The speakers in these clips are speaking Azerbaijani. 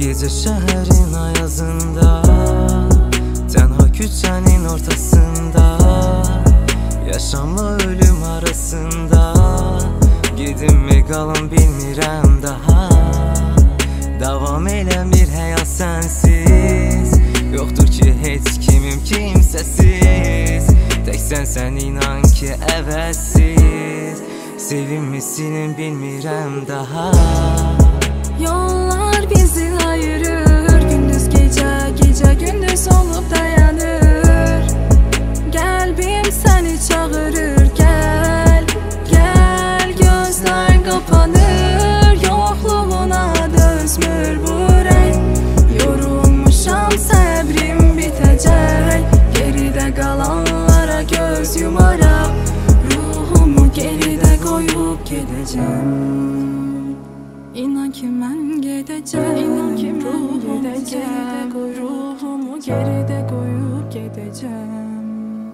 Gecə şəhərin ayazında, tənha küçənin ortasında, yaşamla ölüm arasında, gedimmi qalım bilmirəm daha. Davam eləmir həyat sənsiz, yoxdur ki heç kimim kimsəsiz. Tək sən inan ki əvəzsiz, sevimmisinin bilmirəm daha. Yollar bizi ayırır, gündüz gece, gece gündüz olup dayanır. Qəlbim səni çağırır, gel, gel. Gözler kapanır, yoxluğuna dözmür bu renk. Yorulmuşam, səbrim bitəcək, geridə qalanlara göz yumaraq, ruhumu geridə qoyub gedəcəm. İnan ki mən gedəcəm, inan ki mən gedəcəm, ruhumu geridə qoyub gedəcəm.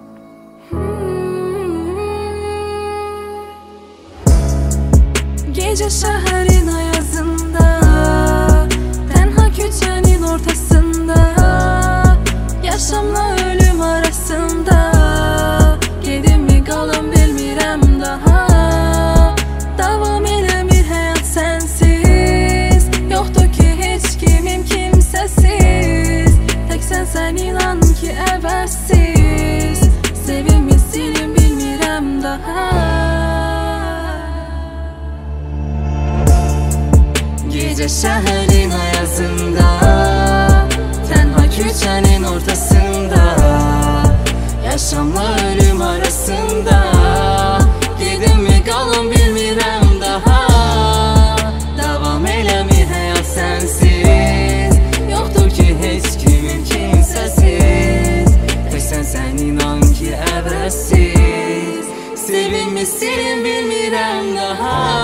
Gecə şəhərin ayazında, tənha küçənin ortasında, yaşamla ölüm arasında, gedimmi qalım bilmirəm daha. Davam eləmir həyat sənsiz, yoxdur ki heç kimim kimsəsiz. Tək sən inan ki əvəzsiz, sevimmisinin bilmirəm daha. Gecə şəhərin ayazında, tənha küçənin ortasında, yaşamla ölüm arasında, gedimmi qalım bilmirəm daha. Davam eləmir həyat sənsiz, yoxdur ki heç kimim kimsəsiz. Tək sən inan ki əvəzsiz, sevimmisinin bilmirəm daha.